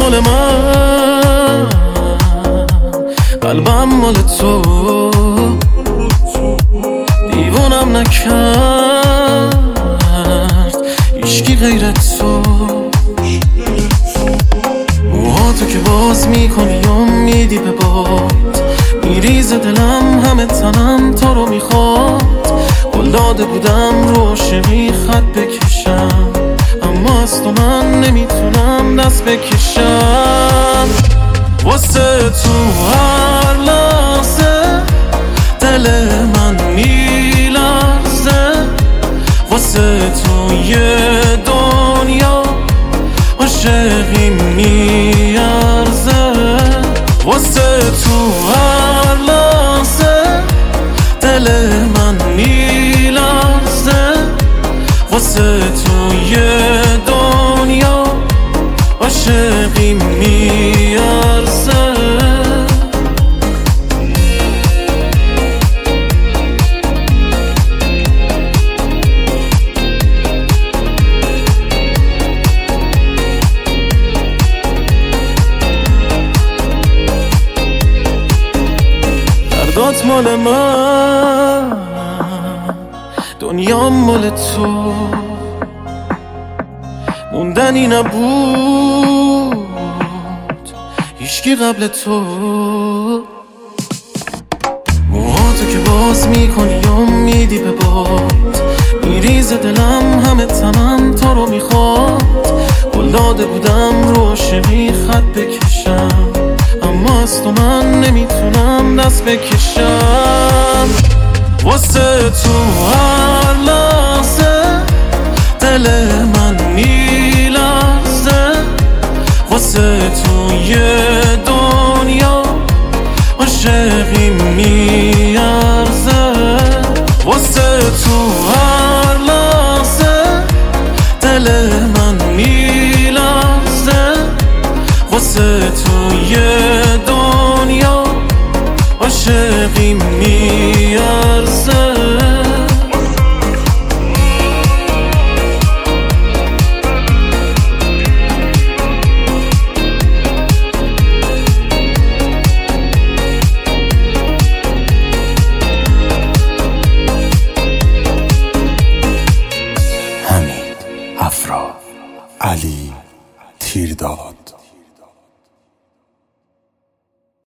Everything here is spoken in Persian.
مال من، قلبم مال تو، دیوانم نکرد هیچکی غیر تو. موهاتو که باز میکنی یا میدی به باد، میریزه دلم همه تنم تو رو میخواد. قول داده بودم رو عاشقی خط بکشم، اما از تو من نمیتونم دست بکشم. واسه تو هر لحظه دل من میلرزه، واسه تو یه دنیا عاشقی میارزه. واسه تو هر لحظه دل من میلرزه، واسه تو یه دنیا عاشقی میارزه. دردات مال من، دنیا مال تو، موندنی نبود هیچکی قبل تو. موهاتو که باز میکنی یا میدی به باد، میریزه دلم همه تنم تو رو میخواد. قول داده بودم رو عاشقی خط بکشم، اما از تو من نمیتونم دست بکشم. واسه تو هر لحظه دل من میلرزه، واسه تو یه دنیا عاشقی میارزه. واسه تو هر لحظه دل من میلرزه، واسه تو یه دنیا عاشقی میارزه.